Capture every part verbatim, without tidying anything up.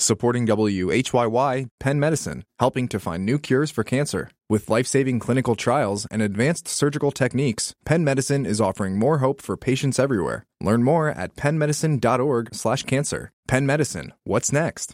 Supporting W H Y Y, Penn Medicine, helping to find new cures for cancer. With life-saving clinical trials and advanced surgical techniques, Penn Medicine is offering more hope for patients everywhere. Learn more at pennmedicine.org slash cancer. Penn Medicine, what's next?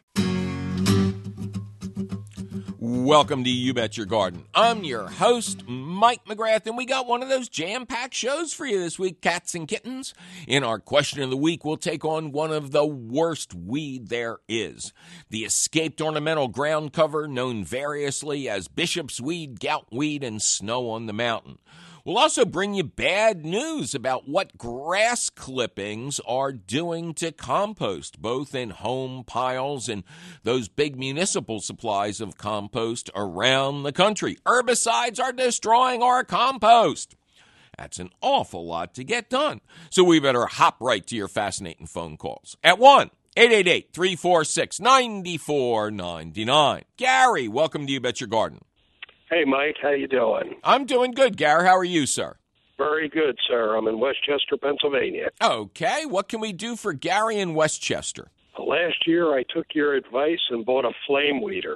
Welcome to You Bet Your Garden. I'm your host, Mike McGrath, and we got one of those jam-packed shows for you this week, cats and kittens. In our question of the week, we'll take on one of the worst weed there is, the escaped ornamental ground cover known variously as bishop's weed, gout weed, and snow on the mountain. We'll also bring you bad news about what grass clippings are doing to compost, both in home piles and those big municipal supplies of compost around the country. Herbicides are destroying our compost. That's an awful lot to get done. So we better hop right to your fascinating phone calls at one eight eight eight, three four six, nine four nine nine. Gary, welcome to You Bet Your Garden. Hey, Mike, how you doing? I'm doing good, Gary. How are you, sir? Very good, sir. I'm in Westchester, Pennsylvania. Okay. What can we do for Gary in Westchester? Last year, I took your advice and bought a flame weeder,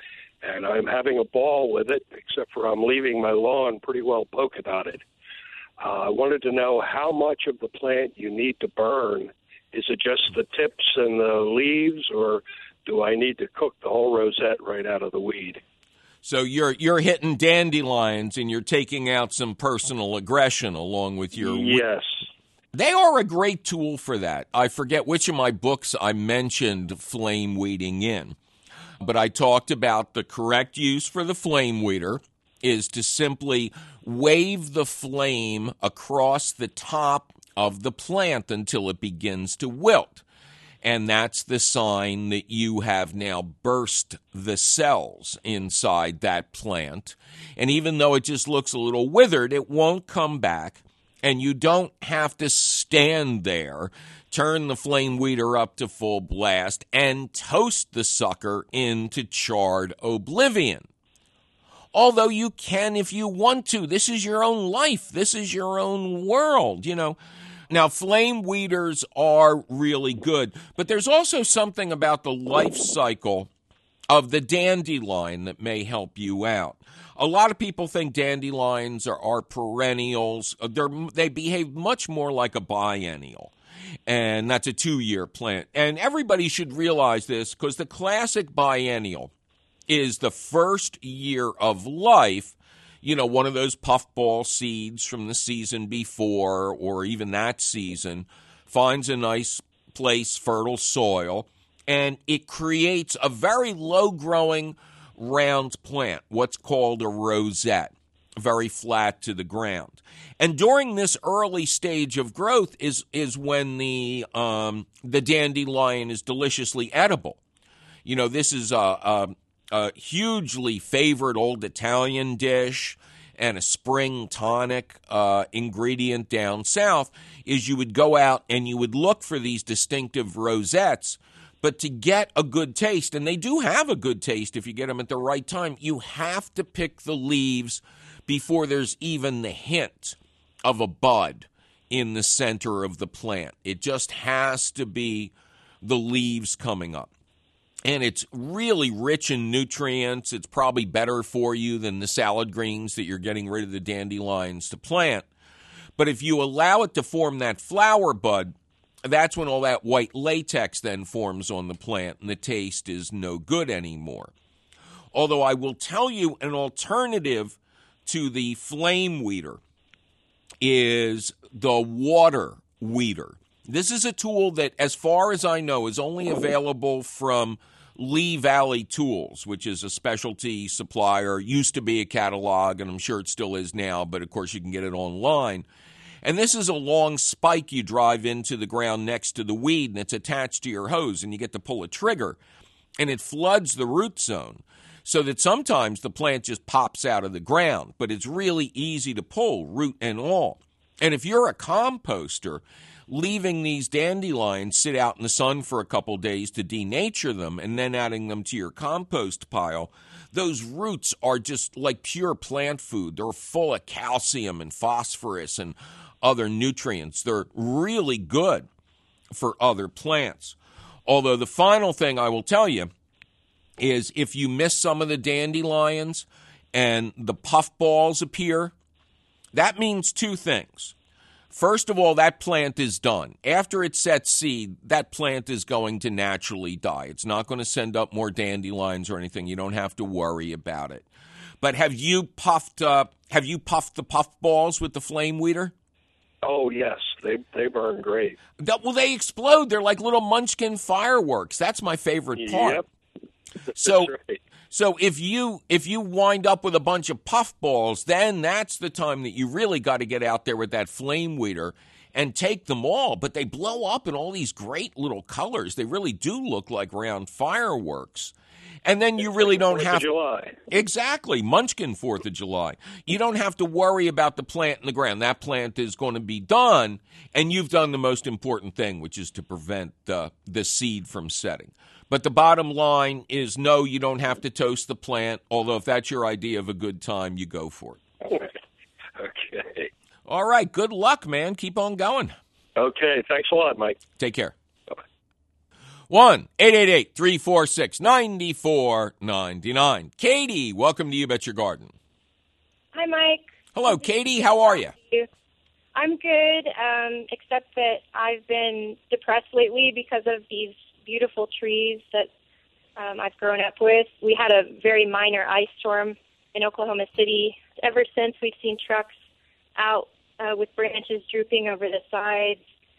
and I'm having a ball with it, except for I'm leaving my lawn pretty well polka dotted. Uh, I wanted to know how much of the plant you need to burn. Is it just the tips and the leaves, or do I need to cook the whole rosette right out of the weed? So you're you're hitting dandelions and you're taking out some personal aggression along with your... Yes. They are a great tool for that. I forget which of my books I mentioned flame weeding in, but I talked about the correct use for the flame weeder is to simply wave the flame across the top of the plant until it begins to wilt. And that's the sign that you have now burst the cells inside that plant. And even though it just looks a little withered, it won't come back. And you don't have to stand there, turn the flame weeder up to full blast, and toast the sucker into charred oblivion. Although you can if you want to. This is your own life. This is your own world, you know. Now, flame weeders are really good, but there's also something about the life cycle of the dandelion that may help you out. A lot of people think dandelions are, are perennials. They're, they behave much more like a biennial, and that's a two-year plant. And everybody should realize this because the classic biennial is the first year of life. You know, one of those puffball seeds from the season before or even that season finds a nice place, fertile soil, and it creates a very low-growing round plant, what's called a rosette, very flat to the ground. And during this early stage of growth is is when the um, the dandelion is deliciously edible. You know, this is a... a A hugely favored old Italian dish and a spring tonic uh, ingredient down south is you would go out and you would look for these distinctive rosettes, but to get a good taste, and they do have a good taste if you get them at the right time, you have to pick the leaves before there's even the hint of a bud in the center of the plant. It just has to be the leaves coming up. And it's really rich in nutrients. It's probably better for you than the salad greens that you're getting rid of the dandelions to plant. But if you allow it to form that flower bud, that's when all that white latex then forms on the plant, and the taste is no good anymore. Although I will tell you an alternative to the flame weeder is the water weeder. This is a tool that, as far as I know, is only available from Lee Valley Tools, which is a specialty supplier, used to be a catalog, and I'm sure it still is now, but of course you can get it online. And this is a long spike you drive into the ground next to the weed, and it's attached to your hose, and you get to pull a trigger, and it floods the root zone so that sometimes the plant just pops out of the ground, but it's really easy to pull, root and all. And if you're a composter, leaving these dandelions sit out in the sun for a couple days to denature them and then adding them to your compost pile, those roots are just like pure plant food. They're full of calcium and phosphorus and other nutrients. They're really good for other plants. Although the final thing I will tell you is if you miss some of the dandelions and the puffballs appear, that means two things. First of all, that plant is done. After it sets seed, that plant is going to naturally die. It's not going to send up more dandelions or anything. You don't have to worry about it. But have you puffed uh, have you puffed the puffballs with the flame weeder? Oh, yes. They they burn great. That, well, they explode. They're like little Munchkin fireworks. That's my favorite part. Yep. So, That's right. so if you if you wind up with a bunch of puffballs, then that's the time that you really got to get out there with that flame weeder and take them all. But they blow up in all these great little colors. They really do look like round fireworks. And then you really don't have to. July. Exactly, Munchkin Fourth of July. You don't have to worry about the plant in the ground. That plant is going to be done, and you've done the most important thing, which is to prevent uh, the seed from setting. But the bottom line is, no, you don't have to toast the plant. Although if that's your idea of a good time, you go for it. Okay. All right. Good luck, man. Keep on going. Okay. Thanks a lot, Mike. Take care. one eight eight eight, three four six, nine four nine nine. Katie, welcome to You Bet Your Garden. Hi, Mike. Hello, Katie. How are you? I'm good, um, except that I've been depressed lately because of these beautiful trees that um, I've grown up with. We had a very minor ice storm in Oklahoma City. Ever since, we've seen trucks out uh, with branches drooping over the sides.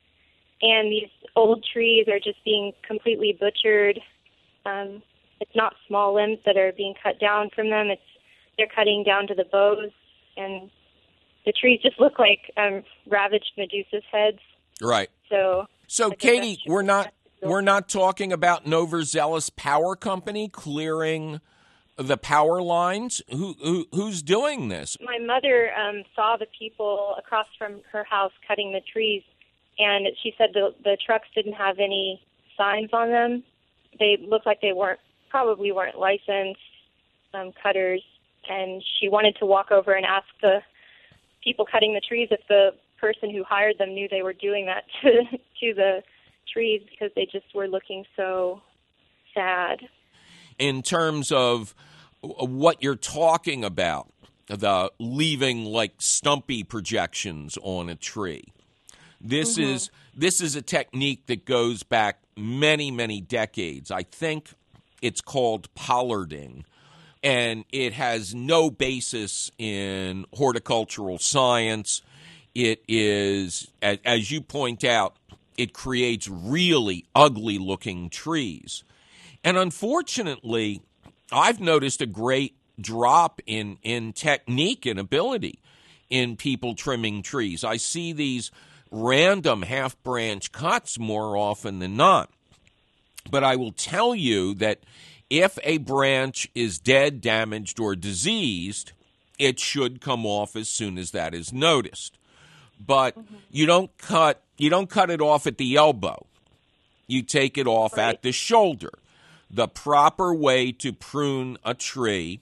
And these old trees are just being completely butchered. Um, it's not small limbs that are being cut down from them. It's they're cutting down to the boughs, and the trees just look like um, ravaged Medusa's heads. Right. So, so Katie, we're not we're not talking about an overzealous power company clearing the power lines. Who, who who's doing this? My mother um, saw the people across from her house cutting the trees. And she said the the trucks didn't have any signs on them. They looked like they weren't, probably weren't licensed um, cutters. And she wanted to walk over and ask the people cutting the trees if the person who hired them knew they were doing that to, to the trees, because they just were looking so sad. In terms of what you're talking about, the leaving like stumpy projections on a tree. This mm-hmm. is this is a technique that goes back many, many decades. I think it's called pollarding, and it has no basis in horticultural science. It is, as you point out, it creates really ugly-looking trees. And unfortunately, I've noticed a great drop in, in technique and ability in people trimming trees. I see these random half-branch cuts more often than not. But I will tell you that if a branch is dead, damaged, or diseased, it should come off as soon as that is noticed. But mm-hmm. you don't cut you don't cut it off at the elbow. You take it off right at the shoulder. The proper way to prune a tree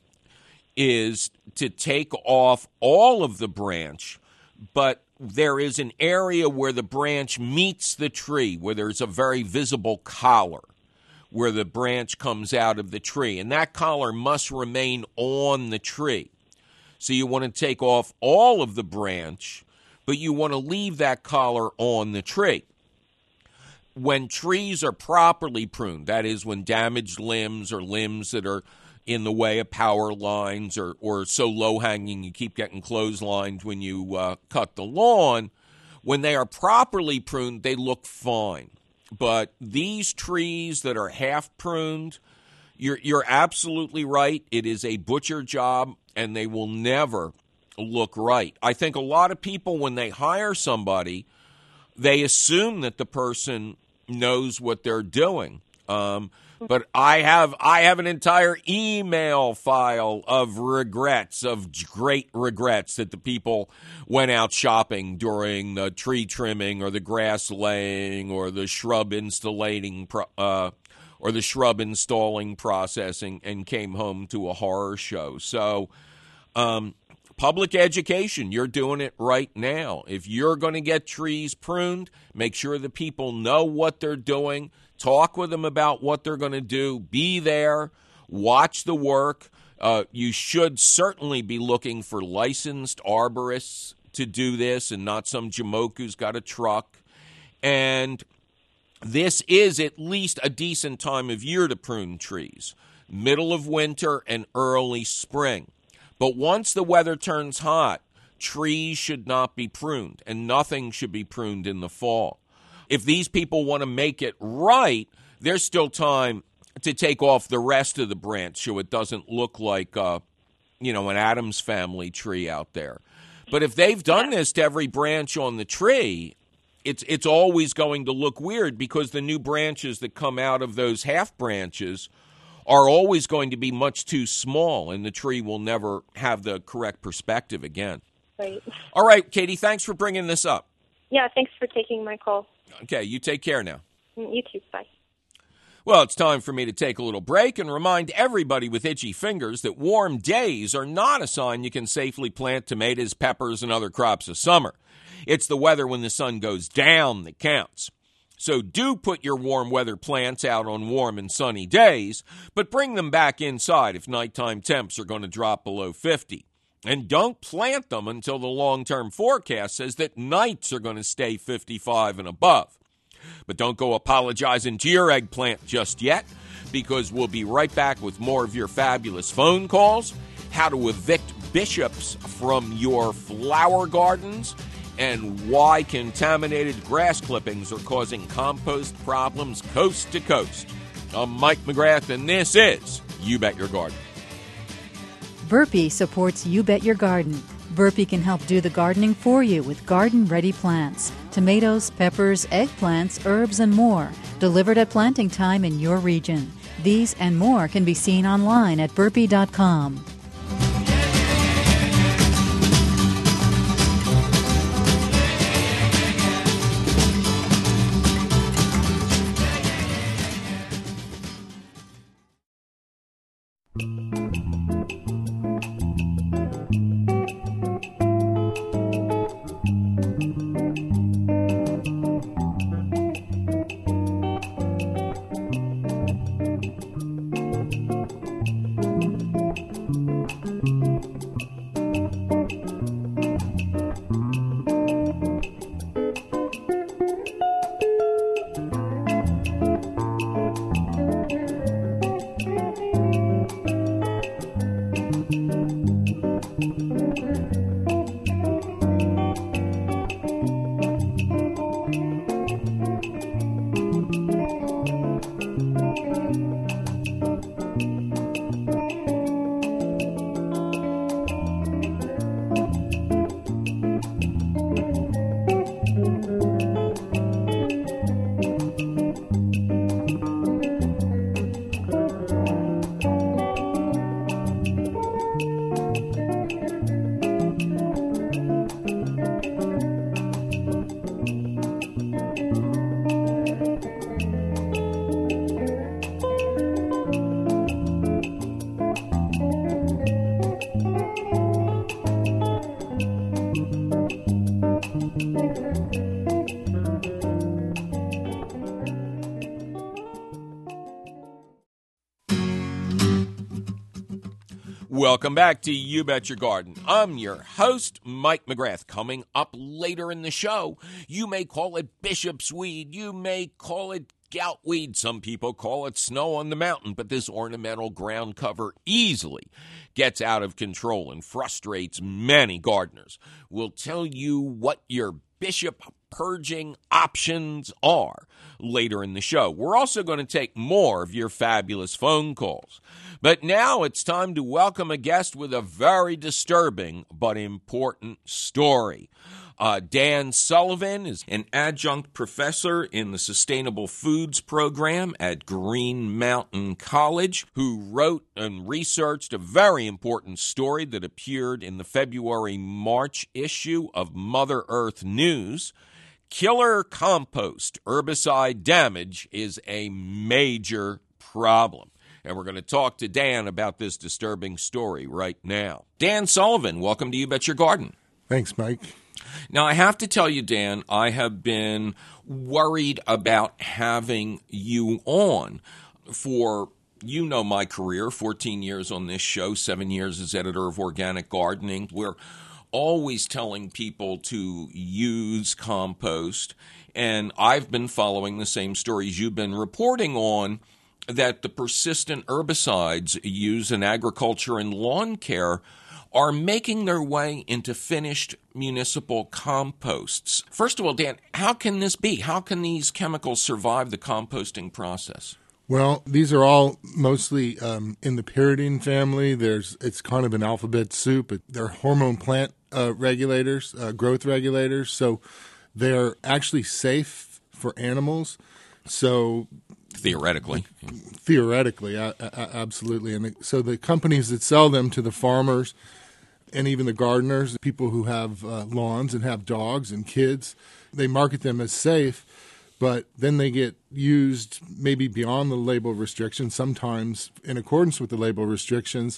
is to take off all of the branch, but there is an area where the branch meets the tree, where there's a very visible collar, where the branch comes out of the tree. And that collar must remain on the tree. So you want to take off all of the branch, but you want to leave that collar on the tree. When trees are properly pruned, that is when damaged limbs or limbs that are in the way of power lines or, or so low-hanging you keep getting clotheslined when you uh, cut the lawn, when they are properly pruned, they look fine. But these trees that are half-pruned, you're, you're absolutely right. It is a butcher job, and they will never look right. I think a lot of people, when they hire somebody, they assume that the person knows what they're doing. Um But I have I have an entire email file of regrets, of great regrets that the people went out shopping during the tree trimming or the grass laying or the shrub installating uh, or the shrub installing processing and came home to a horror show. So um, public education, you're doing it right now. If you're going to get trees pruned, make sure the people know what they're doing. Talk with them about what they're going to do. Be there. Watch the work. Uh, you should certainly be looking for licensed arborists to do this and not some jamoke who's got a truck. And this is at least a decent time of year to prune trees, middle of winter and early spring. But once the weather turns hot, trees should not be pruned, and nothing should be pruned in the fall. If these people want to make it right, there's still time to take off the rest of the branch so it doesn't look like, uh, you know, an Addams Family tree out there. But if they've done this to every branch on the tree, it's it's always going to look weird because the new branches that come out of those half branches are always going to be much too small, and the tree will never have the correct perspective again. Right. All right, Katie, thanks for bringing this up. Yeah, thanks for taking my call. Okay, you take care now. You too. Bye. Well, it's time for me to take a little break and remind everybody with itchy fingers that warm days are not a sign you can safely plant tomatoes, peppers, and other crops of summer. It's the weather when the sun goes down that counts. So do put your warm weather plants out on warm and sunny days, but bring them back inside if nighttime temps are going to drop below fifty. And don't plant them until the long-term forecast says that nights are going to stay fifty-five and above. But don't go apologizing to your eggplant just yet, because we'll be right back with more of your fabulous phone calls, how to evict bishops from your flower gardens, and why contaminated grass clippings are causing compost problems coast to coast. I'm Mike McGrath, and this is You Bet Your Garden. Burpee supports You Bet Your Garden. Burpee can help do the gardening for you with garden-ready plants, tomatoes, peppers, eggplants, herbs, and more, delivered at planting time in your region. These and more can be seen online at burpee dot com. Welcome back to You Bet Your Garden. I'm your host, Mike McGrath. Coming up later in the show, you may call it bishop's weed, you may call it gout weed, some people call it snow on the mountain, but this ornamental ground cover easily gets out of control and frustrates many gardeners. We'll tell you what your bishop purging options are later in the show. We're also going to take more of your fabulous phone calls. But now it's time to welcome a guest with a very disturbing but important story. Uh, Dan Sullivan is an adjunct professor in the Sustainable Foods program at Green Mountain College, who wrote and researched a very important story that appeared in the February-March issue of Mother Earth News. Killer compost herbicide damage is a major problem. And we're going to talk to Dan about this disturbing story right now. Dan Sullivan, welcome to You Bet Your Garden. Thanks, Mike. Now, I have to tell you, Dan, I have been worried about having you on for, you know, my career, fourteen years on this show, seven years as editor of Organic Gardening. We're always telling people to use compost, and I've been following the same stories you've been reporting on, that the persistent herbicides used in agriculture and lawn care are making their way into finished municipal composts. First of all, Dan, how can this be? How can these chemicals survive the composting process? Well, these are all mostly um, in the pyridine family. There's it's kind of an alphabet soup. They're hormone plant uh, regulators, uh, growth regulators. So they're actually safe for animals. So theoretically, theoretically, a- a- absolutely. And the, so the companies that sell them to the farmers and even the gardeners, people who have uh, lawns and have dogs and kids, they market them as safe. But then they get used maybe beyond the label restrictions, sometimes in accordance with the label restrictions.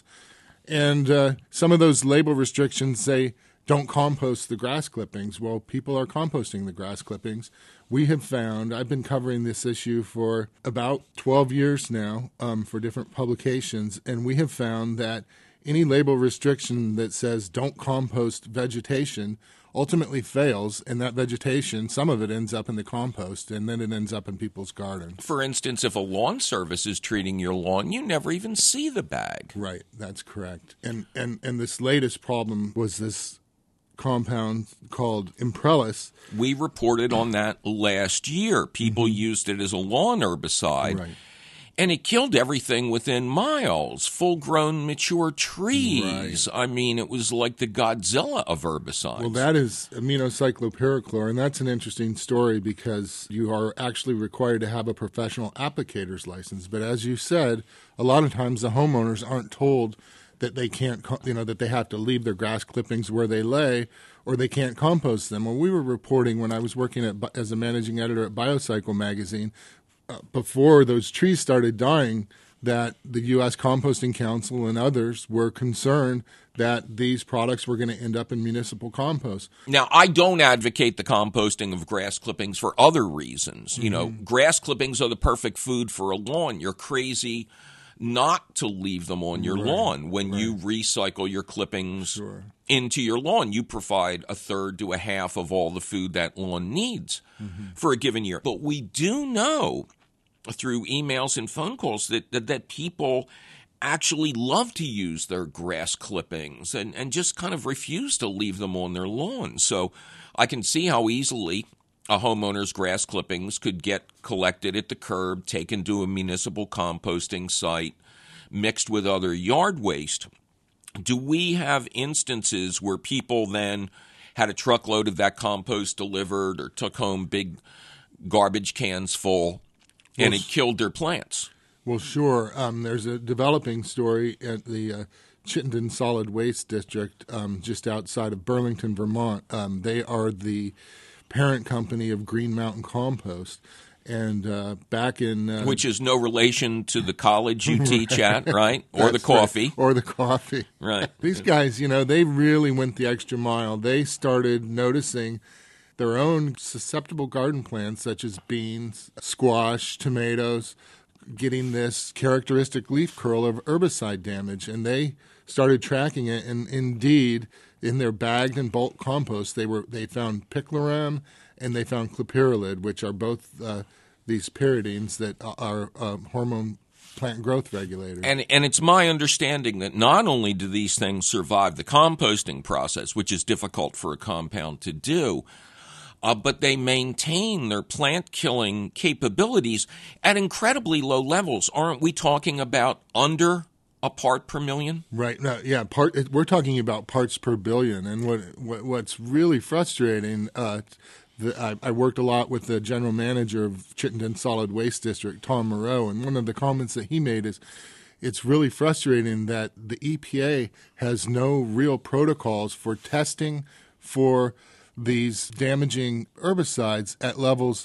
And uh, some of those label restrictions say, don't compost the grass clippings. Well, people are composting the grass clippings. We have found, I've been covering this issue for about twelve years now um, for different publications, and we have found that any label restriction that says don't compost vegetation ultimately fails, and that vegetation, some of it ends up in the compost, and then it ends up in people's gardens. For instance, if a lawn service is treating your lawn, you never even see the bag. Right, that's correct. And and, and this latest problem was this compound called Imprellis. We reported on that last year. People mm-hmm. used it as a lawn herbicide. Right. And it killed everything within miles, full-grown, mature trees. Right. I mean, it was like the Godzilla of herbicides. Well, that is aminocyclopyrachlor, and that's an interesting story because you are actually required to have a professional applicator's license. But as you said, a lot of times the homeowners aren't told that they can't, you know, that they have to leave their grass clippings where they lay, or they can't compost them. When we were reporting, when I was working at, as a managing editor at Biocycle magazine, uh, before those trees started dying, that the U S Composting Council and others were concerned that these products were going to end up in municipal compost. Now, I don't advocate the composting of grass clippings for other reasons. Mm-hmm. You know, grass clippings are the perfect food for a lawn. You're crazy not to leave them on your right, lawn. When right. you recycle your clippings sure. into your lawn, you provide a third to a half of all the food that lawn needs mm-hmm. for a given year. But we do know through emails and phone calls that, that, that people actually love to use their grass clippings and, and just kind of refuse to leave them on their lawn. So I can see how easily a homeowner's grass clippings could get collected at the curb, taken to a municipal composting site, mixed with other yard waste. Do we have instances where people then had a truckload of that compost delivered or took home big garbage cans full and well, it killed their plants? Well, sure. Um, there's a developing story at the uh, Chittenden Solid Waste District um, just outside of Burlington, Vermont. Um, they are the parent company of Green Mountain Compost. And uh, back in... Uh, Which is no relation to the college you teach right. at, right? Or the coffee. Right. Or the coffee. Right. These guys, you know, they really went the extra mile. They started noticing their own susceptible garden plants, such as beans, squash, tomatoes, getting this characteristic leaf curl of herbicide damage. And they started tracking it, and indeed, in their bagged and bulk compost, they were they found picloram and they found clopyralid, which are both uh, these pyridines that are uh, hormone plant growth regulators. And and it's my understanding that not only do these things survive the composting process, which is difficult for a compound to do, uh, but they maintain their plant-killing capabilities at incredibly low levels. Aren't we talking about under a part per million? Right. No, yeah. Part. We're talking about parts per billion. And what, what what's really frustrating, uh, the, I, I worked a lot with the general manager of Chittenden Solid Waste District, Tom Moreau, and one of the comments that he made is, it's really frustrating that the E P A has no real protocols for testing for these damaging herbicides at levels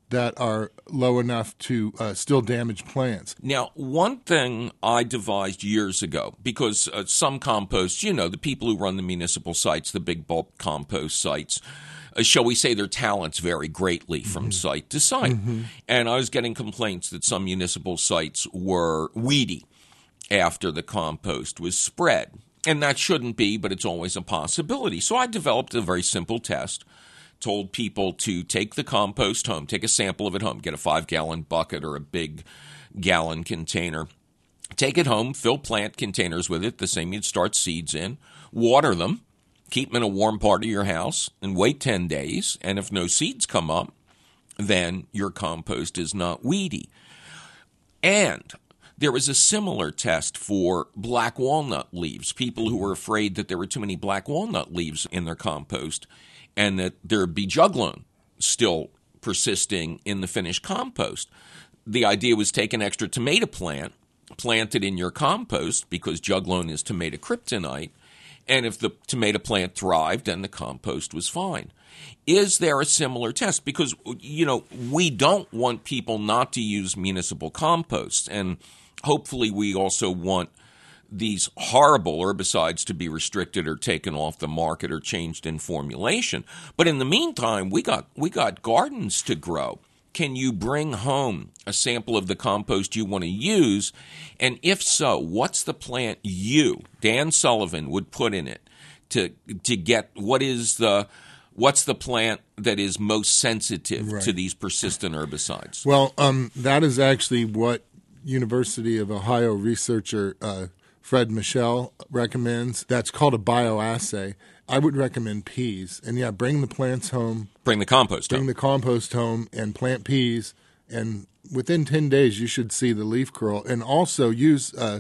that are low enough to uh, still damage plants. Now, one thing I devised years ago, because uh, some composts, you know, the people who run the municipal sites, the big bulk compost sites, uh, shall we say their talents vary greatly from mm-hmm. site to site. Mm-hmm. And I was getting complaints that some municipal sites were weedy after the compost was spread. And that shouldn't be, but it's always a possibility. So I developed a very simple test. Told people to take the compost home, take a sample of it home, get a five-gallon bucket or a big gallon container, take it home, fill plant containers with it, the same you'd start seeds in, water them, keep them in a warm part of your house, and wait ten days. And if no seeds come up, then your compost is not weedy. And there was a similar test for black walnut leaves, people who were afraid that there were too many black walnut leaves in their compost, and that there would be juglone still persisting in the finished compost. The idea was take an extra tomato plant, plant it in your compost, because juglone is tomato kryptonite, and if the tomato plant thrived, then the compost was fine. Is there a similar test? Because, you know, we don't want people not to use municipal composts, and hopefully we also want these horrible herbicides to be restricted or taken off the market or changed in formulation. But in the meantime, we got we got gardens to grow. Can you bring home a sample of the compost you want to use? And if so, what's the plant you, Dan Sullivan, would put in it to to get what is the what's the plant that is most sensitive right. to these persistent herbicides? Well, um, that is actually what University of Ohio researcher uh, Fred Michel recommends. That's called a bioassay. I would recommend peas. And, yeah, bring the plants home. Bring the compost bring home. Bring the compost home and plant peas. And within ten days, you should see the leaf curl. And also use uh,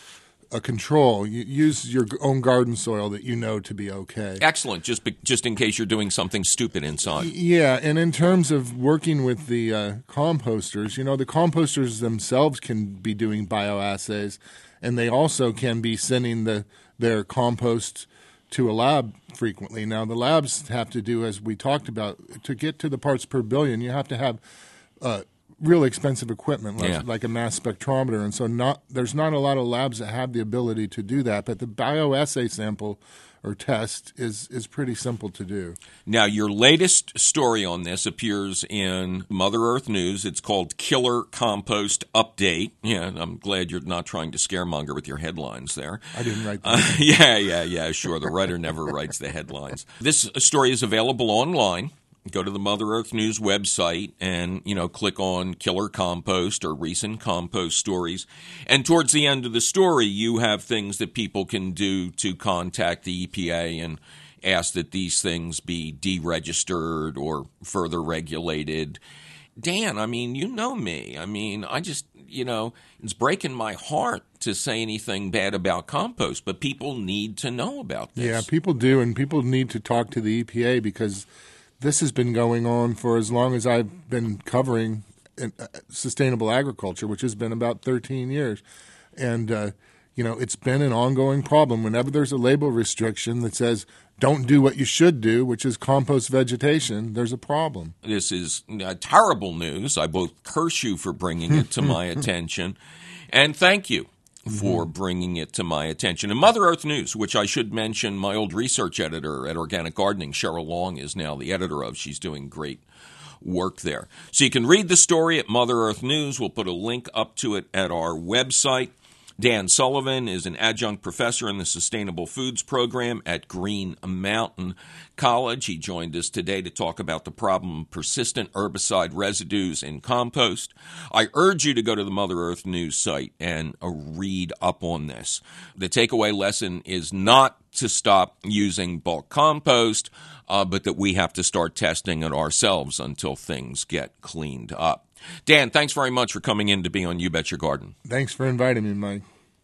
a control. You use your own garden soil that you know to be okay. Excellent, just be, just in case you're doing something stupid inside. Yeah, and in terms of working with the uh, composters, you know, the composters themselves can be doing bioassays, and they also can be sending the their compost to a lab frequently. Now, the labs have to do, as we talked about, to get to the parts per billion, you have to have uh, real expensive equipment, like, yeah. like a mass spectrometer. And so not there's not a lot of labs that have the ability to do that. But the bioassay sample or test is is pretty simple to do. Now, your latest story on this appears in Mother Earth News. It's called Killer Compost Update. Yeah, I'm glad you're not trying to scaremonger with your headlines there. I didn't write that. Uh, yeah, yeah, yeah, sure. The writer never writes the headlines. This story is available online. Go to the Mother Earth News website and, you know, click on Killer Compost or Recent Compost Stories. And towards the end of the story, you have things that people can do to contact the E P A and ask that these things be deregistered or further regulated. Dan, I mean, you know me. I mean, I just, you know, it's breaking my heart to say anything bad about compost, but people need to know about this. Yeah, people do, and people need to talk to the E P A because this has been going on for as long as I've been covering sustainable agriculture, which has been about thirteen years. And, uh, you know, it's been an ongoing problem. Whenever there's a label restriction that says don't do what you should do, which is compost vegetation, there's a problem. This is uh, terrible news. I both curse you for bringing it to my attention and thank you for mm-hmm. bringing it to my attention. And Mother Earth News, which I should mention, my old research editor at Organic Gardening, Cheryl Long, is now the editor of. She's doing great work there. So you can read the story at Mother Earth News. We'll put a link up to it at our website. Dan Sullivan is an adjunct professor in the Sustainable Foods program at Green Mountain College. He joined us today to talk about the problem of persistent herbicide residues in compost. I urge you to go to the Mother Earth News site and uh, read up on this. The takeaway lesson is not to stop using bulk compost, uh, but that we have to start testing it ourselves until things get cleaned up. Dan, thanks very much for coming in to be on You Bet Your Garden. Thanks for inviting me, Mike.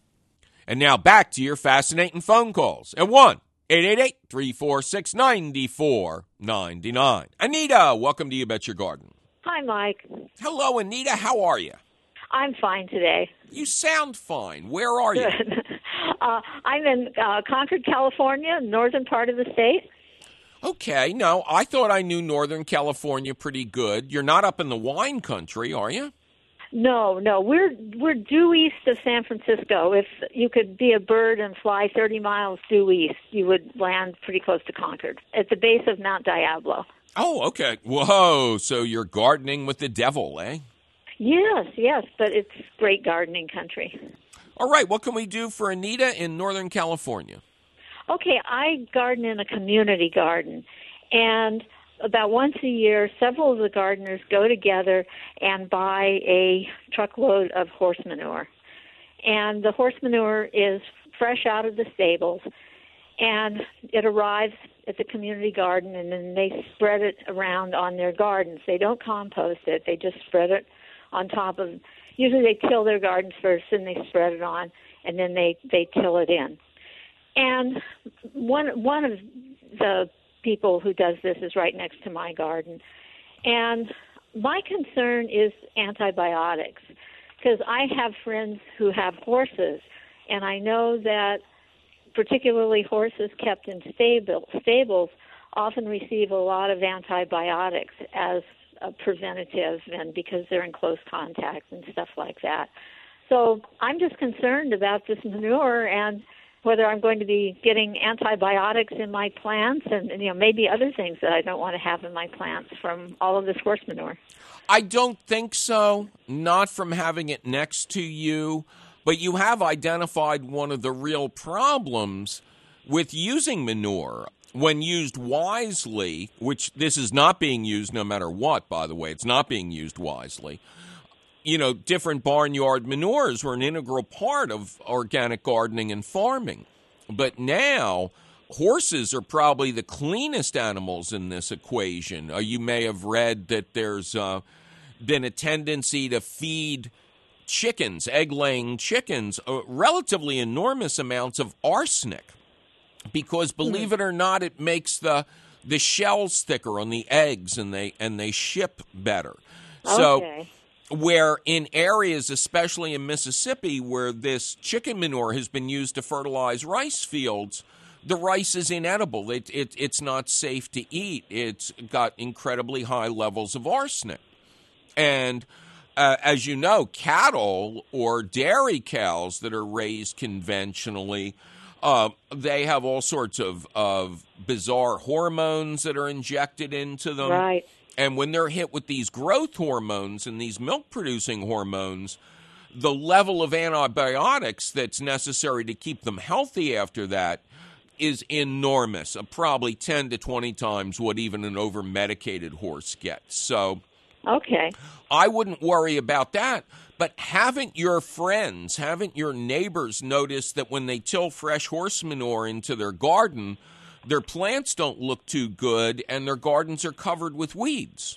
And now back to your fascinating phone calls at one eight eight eight, three four six, nine four nine nine. Anita, welcome to You Bet Your Garden. Hi, Mike. Hello, Anita. How are you? I'm fine today. You sound fine. Where are you? uh, I'm in uh, Concord, California, northern part of the state. Okay, no, I thought I knew Northern California pretty good. You're not up in the wine country, are you? No, no, we're we're due east of San Francisco. If you could be a bird and fly thirty miles due east, you would land pretty close to Concord, at the base of Mount Diablo. Oh, okay. Whoa, so you're gardening with the devil, eh? Yes, yes, but it's great gardening country. All right, what can we do for Anita in Northern California? Okay, I garden in a community garden, and about once a year, several of the gardeners go together and buy a truckload of horse manure. And the horse manure is fresh out of the stables, and it arrives at the community garden, and then they spread it around on their gardens. They don't compost it. They just spread it on top of, usually they till their gardens first, and they spread it on, and then they, they till it in. And one one of the people who does this is right next to my garden. And my concern is antibiotics, because I have friends who have horses, and I know that particularly horses kept in stable, stables often receive a lot of antibiotics as a preventative, and because they're in close contact and stuff like that. So I'm just concerned about this manure and whether I'm going to be getting antibiotics in my plants and, you know, maybe other things that I don't want to have in my plants from all of this horse manure. I don't think so, not from having it next to you, but you have identified one of the real problems with using manure. When used wisely, which this is not being used no matter what, by the way, it's not being used wisely. You know, different barnyard manures were an integral part of organic gardening and farming. But now, horses are probably the cleanest animals in this equation. Uh, you may have read that there's uh, been a tendency to feed chickens, egg-laying chickens, uh, relatively enormous amounts of arsenic. Because, believe mm. it or not, it makes the the shells thicker on the eggs, and they, and they ship better. So. Okay. Where in areas, especially in Mississippi, where this chicken manure has been used to fertilize rice fields, the rice is inedible. It, it, it's not safe to eat. It's got incredibly high levels of arsenic. And uh, as you know, cattle or dairy cows that are raised conventionally, uh, they have all sorts of, of bizarre hormones that are injected into them. Right. And when they're hit with these growth hormones and these milk-producing hormones, the level of antibiotics that's necessary to keep them healthy after that is enormous, uh, probably ten to twenty times what even an over-medicated horse gets. So okay, I wouldn't worry about that. But haven't your friends, haven't your neighbors noticed that when they till fresh horse manure into their garden, their plants don't look too good, and their gardens are covered with weeds?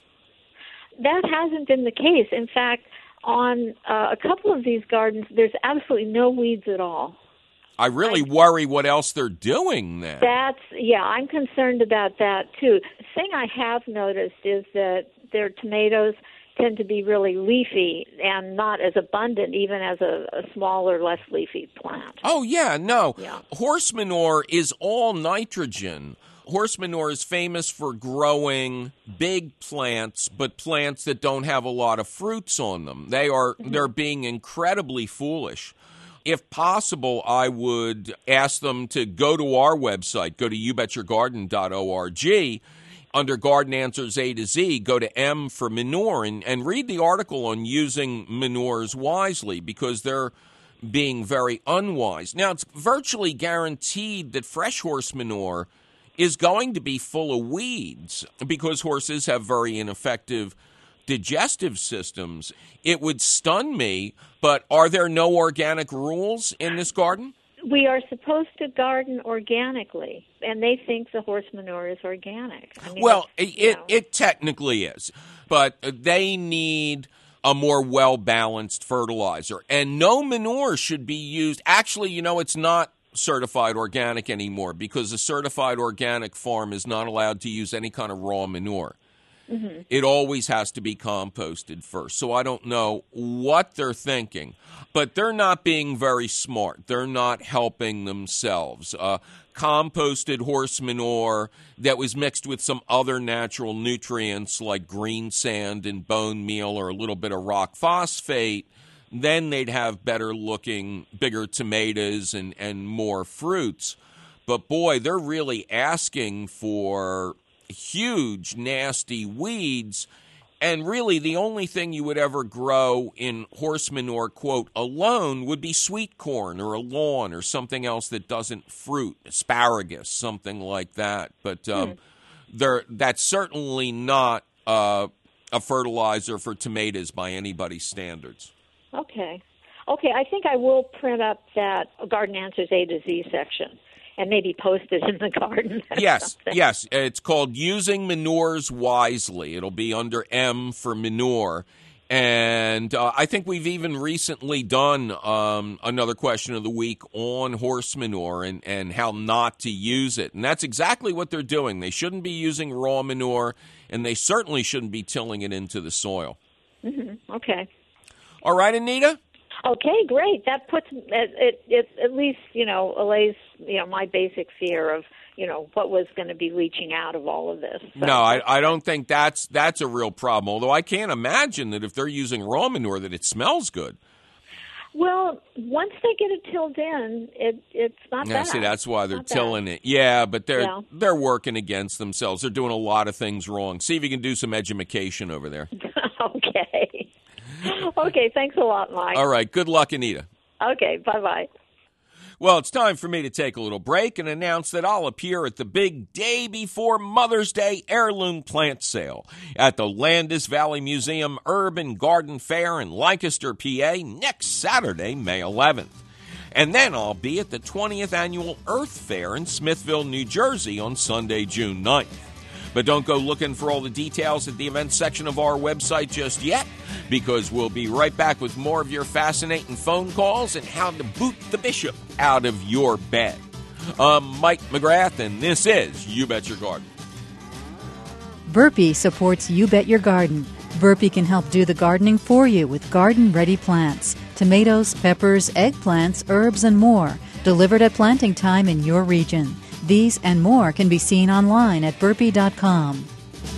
That hasn't been the case. In fact, on uh, a couple of these gardens, there's absolutely no weeds at all. I really I, worry what else they're doing then. That's, yeah, I'm concerned about that, too. The thing I have noticed is that their tomatoes tend to be really leafy and not as abundant even as a, a smaller, less leafy plant. Oh, yeah, no. Yeah. Horse manure is all nitrogen. Horse manure is famous for growing big plants, but plants that don't have a lot of fruits on them. They are, mm-hmm. They're being incredibly foolish. If possible, I would ask them to go to our website, go to you bet your garden dot org. Under Garden Answers A to Z, go to M for manure and, and read the article on using manures wisely, because they're being very unwise. Now, it's virtually guaranteed that fresh horse manure is going to be full of weeds because horses have very ineffective digestive systems. It would stun me, but are there no organic rules in this garden? We are supposed to garden organically, and they think the horse manure is organic. I mean, well, it, it, know. it technically is, but they need a more well-balanced fertilizer. And no manure should be used. Actually, you know, it's not certified organic anymore because a certified organic farm is not allowed to use any kind of raw manure. Mm-hmm. It always has to be composted first. So I don't know what they're thinking, but they're not being very smart. They're not helping themselves. Uh, composted horse manure that was mixed with some other natural nutrients like green sand and bone meal or a little bit of rock phosphate, then they'd have better looking, bigger tomatoes and, and more fruits. But boy, they're really asking for huge, nasty weeds. And really, the only thing you would ever grow in horse manure, quote, alone would be sweet corn or a lawn or something else that doesn't fruit, asparagus, something like that. But um, hmm. there, that's certainly not uh, a fertilizer for tomatoes by anybody's standards. Okay. Okay, I think I will print up that Garden Answers A to Z section and maybe post it in the garden. Yes, something. yes. It's called Using Manures Wisely. It'll be under M for manure. And uh, I think we've even recently done um, another question of the week on horse manure and, and how not to use it. And that's exactly what they're doing. They shouldn't be using raw manure, and they certainly shouldn't be tilling it into the soil. Mm-hmm. Okay. All right, Anita? Okay, great. That puts it, it, it at least, you know, allays, you know, my basic fear of, you know, what was going to be leaching out of all of this. So. No, I, I don't think that's that's a real problem, although I can't imagine that if they're using raw manure that it smells good. Well, once they get it tilled in, it it's not yeah, bad. See, that's why they're not tilling bad. it. Yeah, but they're yeah. they're working against themselves. They're doing a lot of things wrong. See if you can do some edumacation over there. Okay. Okay, thanks a lot, Mike. All right, good luck, Anita. Okay, bye-bye. Well, it's time for me to take a little break and announce that I'll appear at the big day before Mother's Day heirloom plant sale at the Landis Valley Museum Urban Garden Fair in Lancaster, P A next Saturday, May eleventh. And then I'll be at the twentieth Annual Earth Fair in Smithville, New Jersey on Sunday, June ninth. But don't go looking for all the details at the events section of our website just yet, because we'll be right back with more of your fascinating phone calls and how to boot the bishop out of your bed. I'm Mike McGrath, and this is You Bet Your Garden. Burpee supports You Bet Your Garden. Burpee can help do the gardening for you with garden-ready plants, tomatoes, peppers, eggplants, herbs, and more, delivered at planting time in your region. These and more can be seen online at burpee dot com.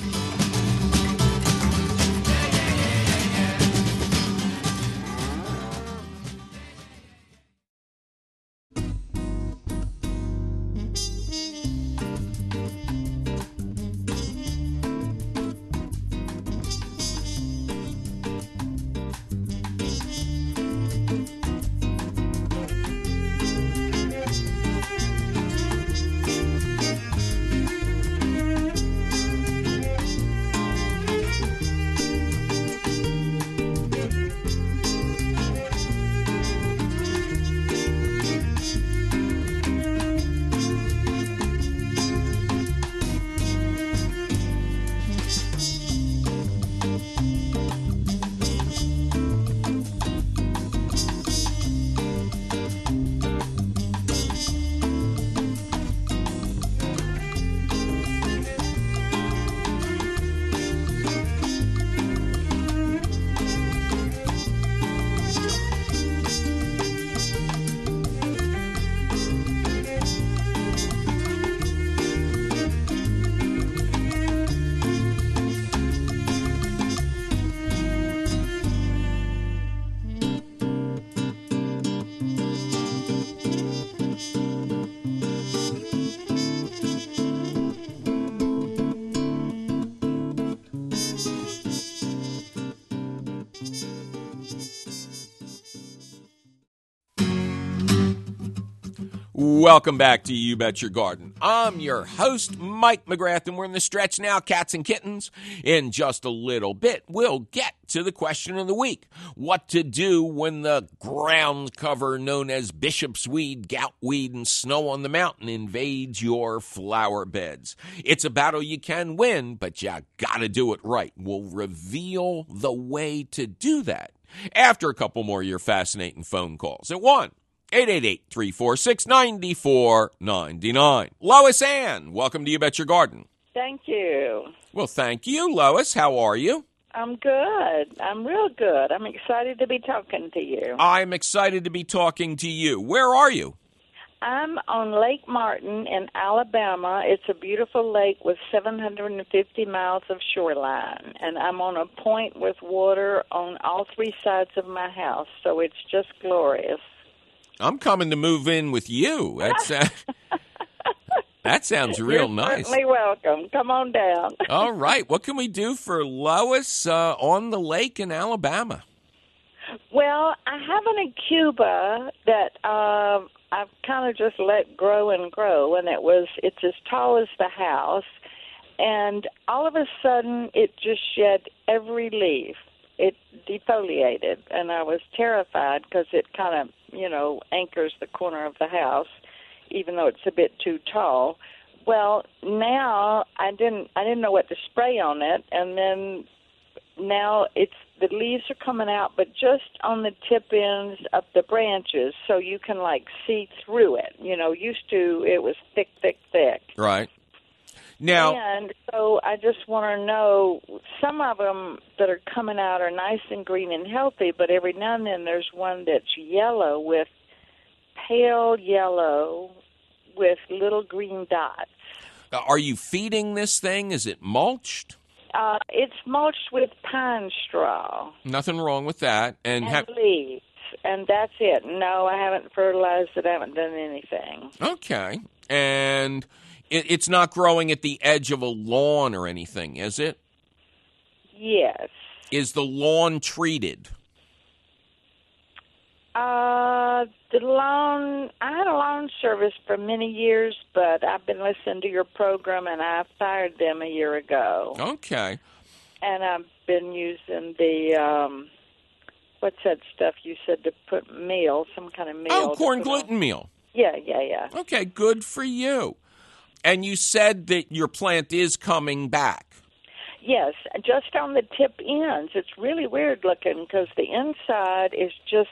Welcome back to You Bet Your Garden. I'm your host, Mike McGrath, and we're in the stretch now, cats and kittens. In just a little bit, we'll get to the question of the week. What to do when the ground cover known as bishop's weed, goutweed, and snow on the mountain invades your flower beds. It's a battle you can win, but you gotta do it right. We'll reveal the way to do that after a couple more of your fascinating phone calls. At one eight eight eight, three four six, nine four nine nine. Lois Ann, welcome to You Bet Your Garden. Thank you. Well, thank you, Lois. How are you? I'm good. I'm real good. I'm excited to be talking to you. I'm excited to be talking to you. Where are you? I'm on Lake Martin in Alabama. It's a beautiful lake with seven hundred fifty miles of shoreline, and I'm on a point with water on all three sides of my house, so it's just glorious. I'm coming to move in with you. That's uh, that sounds real You're nice. Certainly welcome. Come on down. All right. What can we do for Lois uh, on the lake in Alabama? Well, I have an Cuba that uh, I've kind of just let grow and grow, and it was it's as tall as the house, and all of a sudden it just shed every leaf. It defoliated, and I was terrified because it kind of, you know, anchors the corner of the house, even though it's a bit too tall. Well, now I didn't I didn't know what to spray on it, and then now it's the leaves are coming out, but just on the tip ends of the branches, so you can like see through it. You know, used to it was thick, thick, thick. Right. Now, and so I just want to know, some of them that are coming out are nice and green and healthy, but every now and then there's one that's yellow with pale yellow with little green dots. are you feeding this thing? Is it mulched? Uh, it's mulched with pine straw. Nothing wrong with that. And, And have, leaves, and that's it. No, I haven't fertilized it. I haven't done anything. okay. And it, it's not growing at the edge of a lawn or anything, is it? Yes. Is the lawn treated? Uh, the lawn, I had a lawn service for many years, but I've been listening to your program, and I fired them a year ago. Okay. And I've been using the, um, what's that stuff you said to put meal, some kind of meal. Oh, corn to put gluten on. meal. Yeah, yeah, yeah. Okay, good for you. And you said that your plant is coming back. Yes, just on the tip ends. It's really weird looking because the inside is just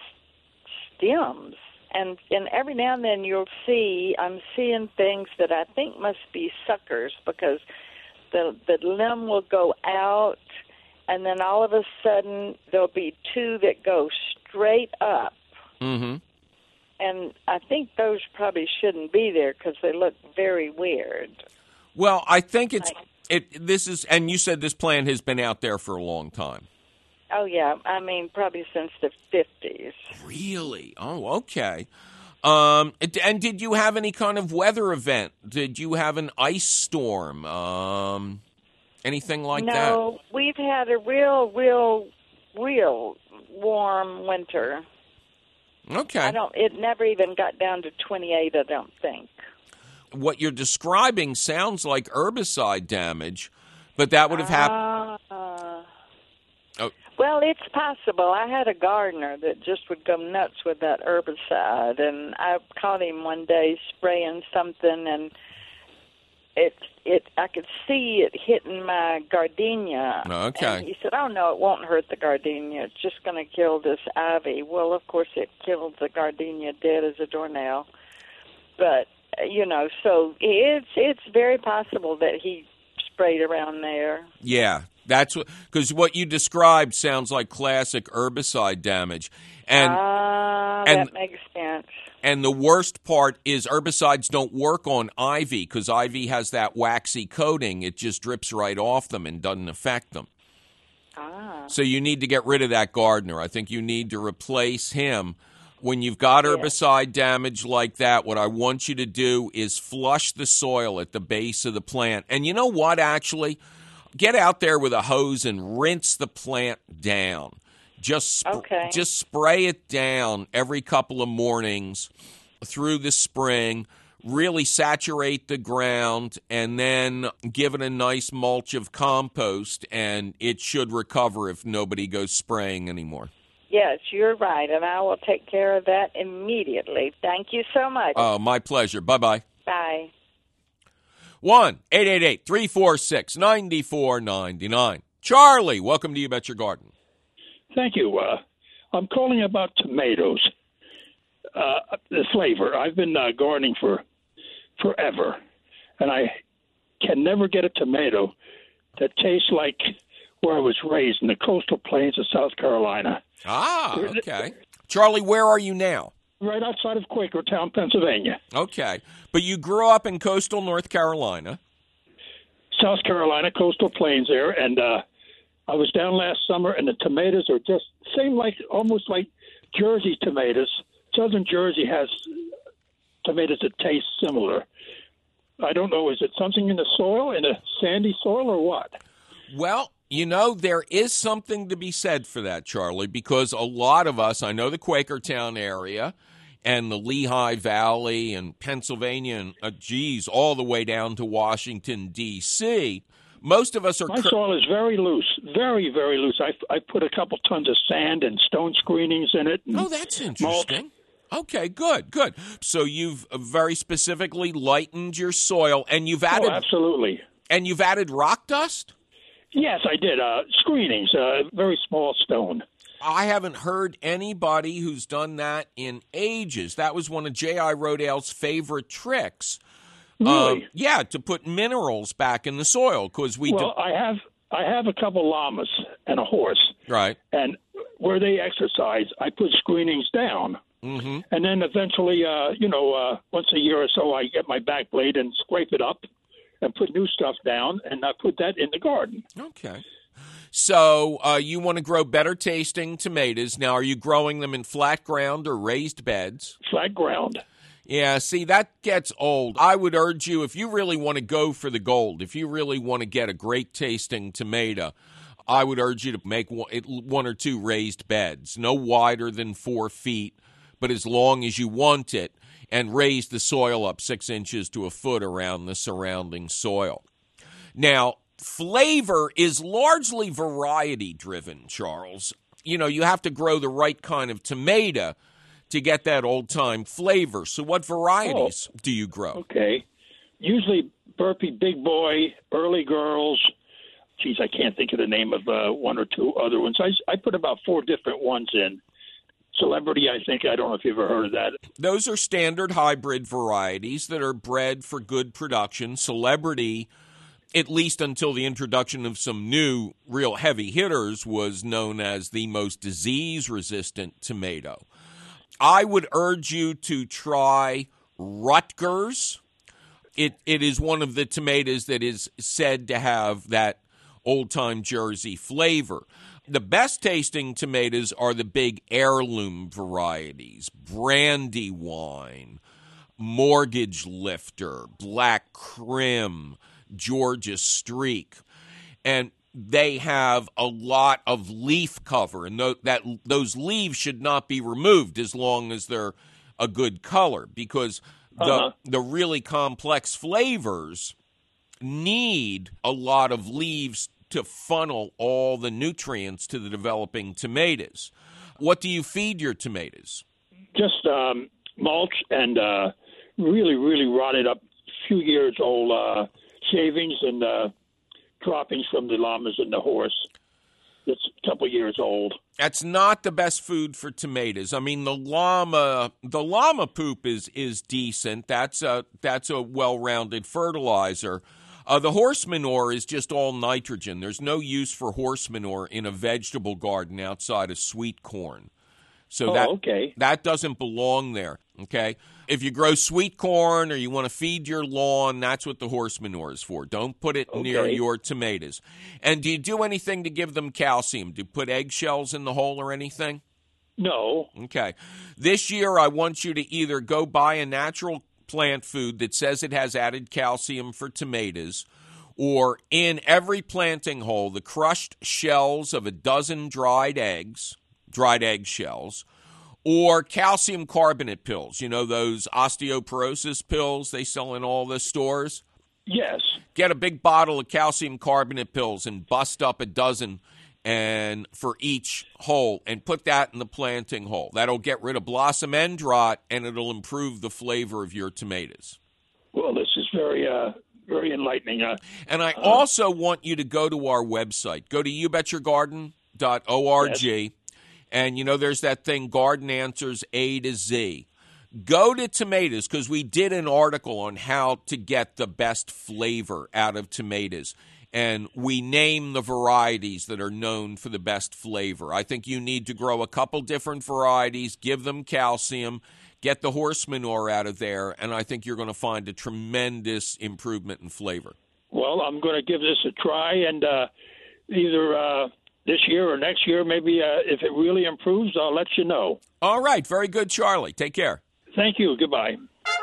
stems. And and every now and then you'll see, I'm seeing things that I think must be suckers because the the limb will go out, and then all of a sudden there'll be two that go straight up. Mm-hmm. And I think those probably shouldn't be there because they look very weird. Well, I think it's Like- it. This is, and you said this plant has been out there for a long time. Oh, yeah. I mean, probably since the fifties. Really? Oh, okay. Um, and did you have any kind of weather event? Did you have an ice storm? Um, anything like that? No, we've had a real, real, real warm winter. Okay. I don't. It never even got down to twenty-eight, I don't think. What you're describing sounds like herbicide damage, but that would have happened. Uh, Oh. Well, it's possible. I had a gardener that just would go nuts with that herbicide, and I caught him one day spraying something, and it it I could see it hitting my gardenia. Okay. And he said, "Oh no, it won't hurt the gardenia. It's just going to kill this ivy." Well, of course, it killed the gardenia dead as a doornail. But you know, so it's it's very possible that he sprayed around there. Yeah, that's what, because what you described sounds like classic herbicide damage, and Ah, and- that makes sense. and the worst part is herbicides don't work on ivy because ivy has that waxy coating; it just drips right off them and doesn't affect them. Ah, So you need to get rid of that gardener. I think you need to replace him. When you've got herbicide damage like that, what I want you to do is flush the soil at the base of the plant. And you know what, actually? Get out there with a hose and rinse the plant down. Just, sp- Okay. just spray it down every couple of mornings through the spring. Really saturate the ground and then give it a nice mulch of compost, and it should recover if nobody goes spraying anymore. yes, you're right, and I will take care of that immediately. Thank you so much. Oh, my pleasure. Bye-bye. Bye. one eight eight eight, three four six, nine four nine nine. Charlie, welcome to You Bet Your Garden. Thank you. Uh, I'm calling about tomatoes. Uh, the flavor. I've been uh, gardening for forever, and I can never get a tomato that tastes like where I was raised in the coastal plains of South Carolina. Ah, okay. Charlie, where are you now? right outside of Quakertown, Pennsylvania. Okay. But you grew up in coastal North Carolina. South Carolina, coastal plains there, and uh, I was down last summer, and the tomatoes are just same like almost like Jersey tomatoes. Southern Jersey has tomatoes that taste similar. I don't know, is it something in the soil, in a sandy soil, or what? Well, you know, there is something to be said for that, Charlie, because a lot of us, I know the Quakertown area and the Lehigh Valley and Pennsylvania and, uh, geez, all the way down to Washington, D C, most of us are... My soil is very loose, very, very loose. I, I put a couple tons of sand and stone screenings in it. And oh, that's interesting. Mulch. Okay, good, good. So you've very specifically lightened your soil, and you've added... Oh, absolutely. And you've added rock dust? Yes, I did. Uh, screenings, uh, very small stone. I haven't heard anybody who's done that in ages. That was one of J I. Rodale's favorite tricks. Really? Um, yeah, to put minerals back in the soil because we. Well, do- I have I have a couple llamas and a horse. Right. And where they exercise, I put screenings down. Mm-hmm. And then eventually, uh, you know, uh, once a year or so, I get my back blade and scrape it up and put new stuff down, and I put that in the garden. Okay. So uh, you want to grow better tasting tomatoes. Now, are you growing them in flat ground or raised beds? Flat ground. Yeah, see, that gets old. I would urge you, if you really want to go for the gold, if you really want to get a great tasting tomato, I would urge you to make one, one or two raised beds, no wider than four feet, but as long as you want it, and raise the soil up six inches to a foot around the surrounding soil. Now, flavor is largely variety-driven, Charles. You know, you have to grow the right kind of tomato to get that old-time flavor. So what varieties oh, do you grow? Okay. Usually Burpee Big Boy, Early Girls. Geez, I can't think of the name of uh, one or two other ones. I, I put about four different ones in. Celebrity, I think. I don't know if you've ever heard of that. Those are standard hybrid varieties that are bred for good production. Celebrity, at least until the introduction of some new real heavy hitters, was known as the most disease-resistant tomato. I would urge you to try Rutgers. It It is one of the tomatoes that is said to have that old-time Jersey flavor. The best-tasting tomatoes are the big heirloom varieties, Brandywine, Mortgage Lifter, Black Crim, Georgia Streak, and they have a lot of leaf cover, and th- that those leaves should not be removed as long as they're a good color, because the uh-huh. the really complex flavors need a lot of leaves to funnel all the nutrients to the developing tomatoes. What do you feed your tomatoes? Just um, mulch and uh, really, really rotted up, few years old uh, shavings and uh, droppings from the llamas and the horse. It's a couple years old. That's not the best food for tomatoes. I mean, the llama, the llama poop is is decent. That's a that's a well-rounded fertilizer. Uh, the horse manure is just all nitrogen. There's no use for horse manure in a vegetable garden outside of sweet corn. So oh, that okay. that doesn't belong there, okay? If you grow sweet corn or you want to feed your lawn, that's what the horse manure is for. Don't put it okay. near your tomatoes. And do you do anything to give them calcium? Do you put eggshells in the hole or anything? No. Okay. This year I want you to either go buy a natural plant food that says it has added calcium for tomatoes, or in every planting hole, the crushed shells of a dozen dried eggs, dried egg shells, or calcium carbonate pills. You know, those osteoporosis pills they sell in all the stores? Yes. Get a big bottle of calcium carbonate pills and bust up a dozen and for each hole, and put that in the planting hole. That'll get rid of blossom end rot, and it'll improve the flavor of your tomatoes. Well, this is very, uh, very enlightening. Uh, and I uh, also want you to go to our website. Go to you bet your garden dot org, yes. And, you know, there's that thing, Garden Answers A to Z. Go to tomatoes, because we did an article on how to get the best flavor out of tomatoes. And we name the varieties that are known for the best flavor. I think you need to grow a couple different varieties, give them calcium, Get the horse manure out of there, and I think you're going to find a tremendous improvement in flavor. Well, I'm going to give this a try, and uh, either uh, this year or next year, maybe uh, if it really improves, I'll let you know. All right. Very good, Charlie. Take care. Thank you. Goodbye.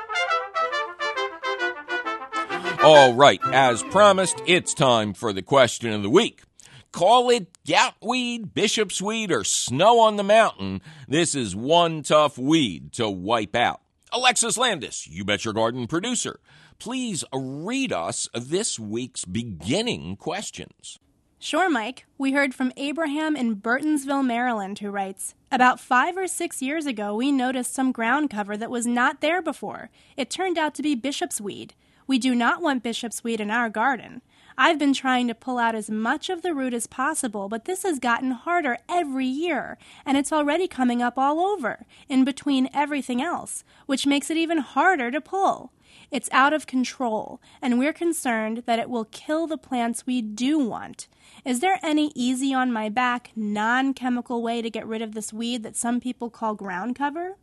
All right. As promised, it's time for the question of the week. Call it goutweed, bishop's weed, or snow on the mountain. This is one tough weed to wipe out. Alexis Landis, You Bet Your Garden producer, please read us this week's beginning questions. Sure, Mike. We heard from Abraham in Burtonsville, Maryland, who writes, about five or six years ago, we noticed some ground cover that was not there before. It turned out to be bishop's weed. We do not want bishop's weed in our garden. I've been trying to pull out as much of the root as possible, but this has gotten harder every year, and it's already coming up all over, in between everything else, which makes it even harder to pull. It's out of control, and we're concerned that it will kill the plants we do want. Is there any easy-on-my-back, non-chemical way to get rid of this weed that some people call ground cover?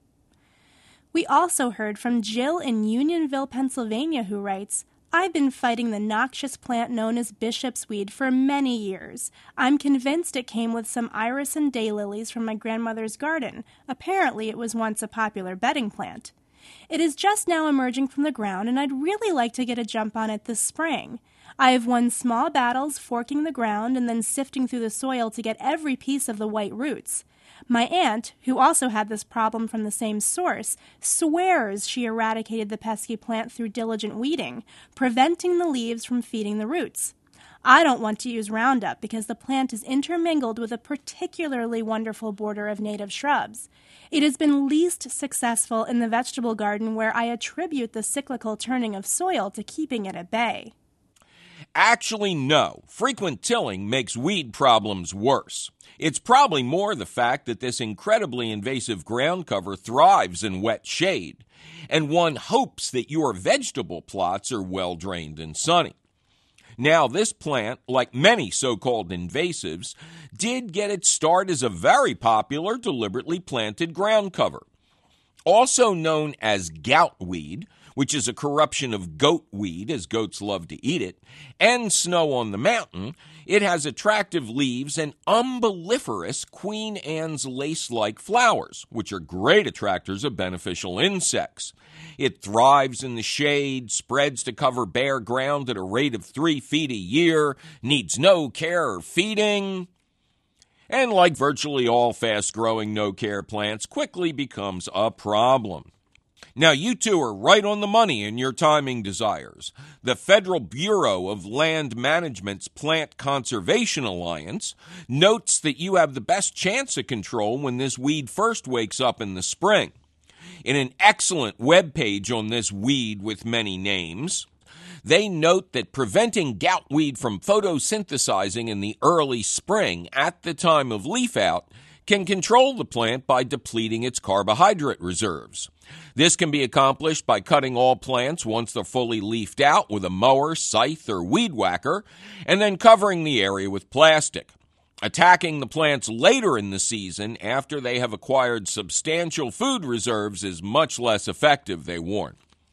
We also heard from Jill in Unionville, Pennsylvania, who writes, I've been fighting the noxious plant known as bishop's weed for many years. I'm convinced it came with some iris and daylilies from my grandmother's garden. Apparently, it was once a popular bedding plant. It is just now emerging from the ground, and I'd really like to get a jump on it this spring. I have won small battles forking the ground and then sifting through the soil to get every piece of the white roots. My aunt, who also had this problem from the same source, swears she eradicated the pesky plant through diligent weeding, preventing the leaves from feeding the roots. I don't want to use Roundup because the plant is intermingled with a particularly wonderful border of native shrubs. It has been least successful in the vegetable garden, where I attribute the cyclical turning of soil to keeping it at bay. Actually, no. Frequent tilling makes weed problems worse. It's probably more the fact that this incredibly invasive ground cover thrives in wet shade, and one hopes that your vegetable plots are well drained and sunny. Now, this plant, like many so-called invasives, did get its start as a very popular, deliberately planted ground cover. Also known as goutweed, which is a corruption of goatweed, as goats love to eat it, and snow on the mountain, it has attractive leaves and umbelliferous Queen Anne's lace-like flowers, which are great attractors of beneficial insects. It thrives in the shade, spreads to cover bare ground at a rate of three feet a year, needs no care or feeding, and like virtually all fast-growing no-care plants, quickly becomes a problem. Now, you two are right on the money in your timing desires. The Federal Bureau of Land Management's Plant Conservation Alliance notes that you have the best chance of control when this weed first wakes up in the spring. In an excellent webpage on this weed with many names, they note that preventing goutweed from photosynthesizing in the early spring at the time of leaf out can control the plant by depleting its carbohydrate reserves. This can be accomplished by cutting all plants once they're fully leafed out with a mower, scythe, or weed whacker, and then covering the area with plastic. Attacking the plants later in the season after they have acquired substantial food reserves is much less effective, they warn.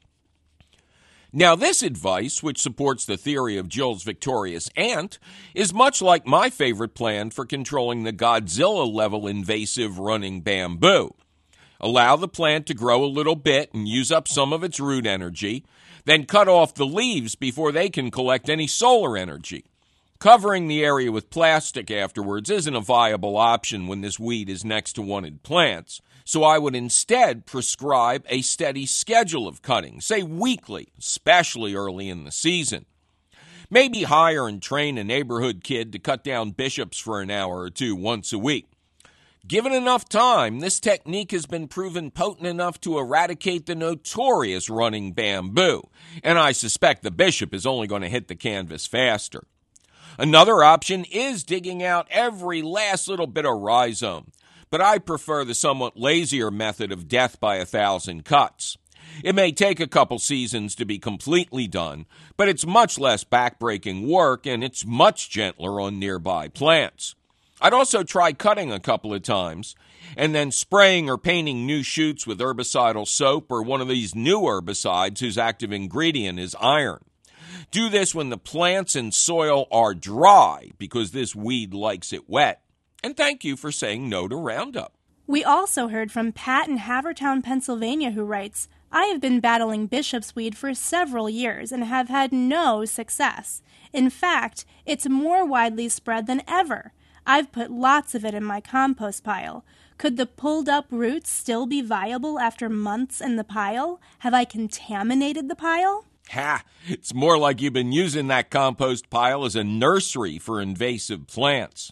Now, this advice, which supports the theory of Jill's victorious aunt, is much like my favorite plan for controlling the Godzilla-level invasive running bamboo. Allow the plant to grow a little bit and use up some of its root energy, then cut off the leaves before they can collect any solar energy. Covering the area with plastic afterwards isn't a viable option when this weed is next to wanted plants, so I would instead prescribe a steady schedule of cutting, say weekly, especially early in the season. Maybe hire and train a neighborhood kid to cut down bishops for an hour or two once a week. Given enough time, this technique has been proven potent enough to eradicate the notorious running bamboo, and I suspect the bishop is only going to hit the canvas faster. Another option is digging out every last little bit of rhizome, but I prefer the somewhat lazier method of death by a thousand cuts. It may take a couple seasons to be completely done, but it's much less backbreaking work and it's much gentler on nearby plants. I'd also try cutting a couple of times and then spraying or painting new shoots with herbicidal soap or one of these new herbicides whose active ingredient is iron. Do this when the plants and soil are dry because this weed likes it wet. And thank you for saying no to Roundup. We also heard from Pat in Havertown, Pennsylvania, who writes, I have been battling bishop's weed for several years and have had no success. In fact, it's more widely spread than ever. I've put lots of it in my compost pile. Could the pulled-up roots still be viable after months in the pile? Have I contaminated the pile? Ha! It's more like you've been using that compost pile as a nursery for invasive plants.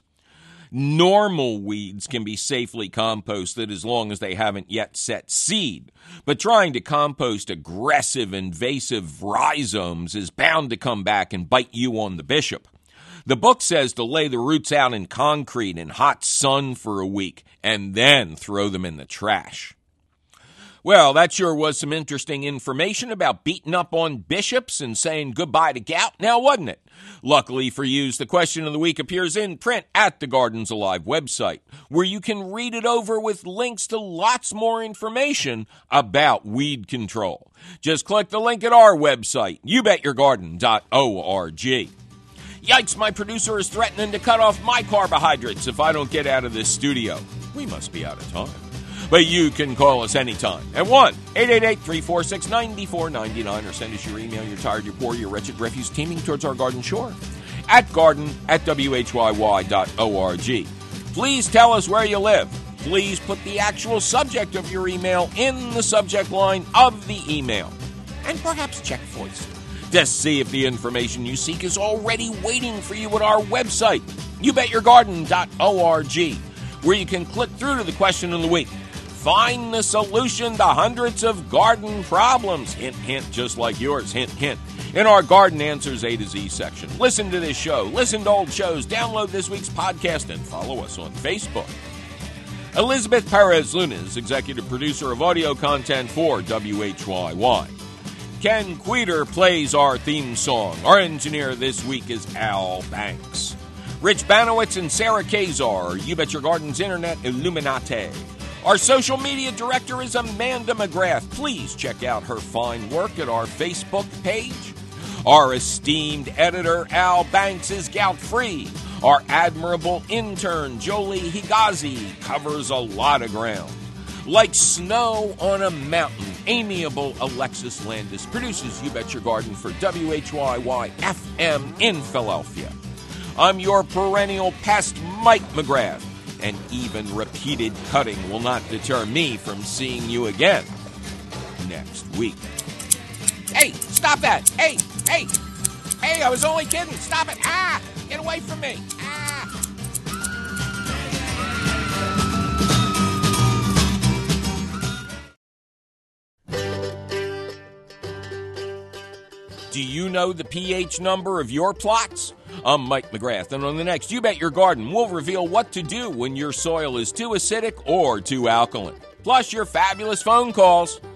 Normal weeds can be safely composted as long as they haven't yet set seed. But trying to compost aggressive, invasive rhizomes is bound to come back and bite you on the bishop. The book says to lay the roots out in concrete in hot sun for a week and then throw them in the trash. Well, that sure was some interesting information about beating up on bishops and saying goodbye to gout now, wasn't it? Luckily for you, the question of the week appears in print at the Gardens Alive website, where you can read it over with links to lots more information about weed control. Just click the link at our website, you bet your garden dot org. Yikes, my producer is threatening to cut off my carbohydrates if I don't get out of this studio. We must be out of time. But you can call us anytime at one eight eight eight, three four six, nine four nine nine or send us your email, you're tired, you're poor, your wretched refuse teeming towards our garden shore at garden at w h y y dot org. Please tell us where you live. Please put the actual subject of your email in the subject line of the email. And perhaps check voice to see if the information you seek is already waiting for you at our website, you bet your garden dot org, where you can click through to the question of the week. Find the solution to hundreds of garden problems. Hint, hint, just like yours. Hint, hint. In our Garden Answers A to Z section. Listen to this show. Listen to old shows. Download this week's podcast and follow us on Facebook. Elizabeth Perez Luna is executive producer of audio content for W H Y Y. Ken Queter plays our theme song. Our engineer this week is Al Banks. Rich Banowitz and Sarah Kazar, You Bet Your Garden's Internet Illuminati. Our social media director is Amanda McGrath. Please check out her fine work at our Facebook page. Our esteemed editor, Al Banks, is gout-free. Our admirable intern, Jolie Higazi, covers a lot of ground. Like snow on a mountain, amiable Alexis Landis produces You Bet Your Garden for W H Y Y F M in Philadelphia. I'm your perennial pest, Mike McGrath. And even repeated cutting will not deter me from seeing you again next week. Hey, stop that! Hey, hey, hey, I was only kidding. Stop it. Ah, get away from me. Ah. Do you know the pH number of your plots? I'm Mike McGrath, and on the next You Bet Your Garden, we'll reveal what to do when your soil is too acidic or too alkaline. Plus your fabulous phone calls.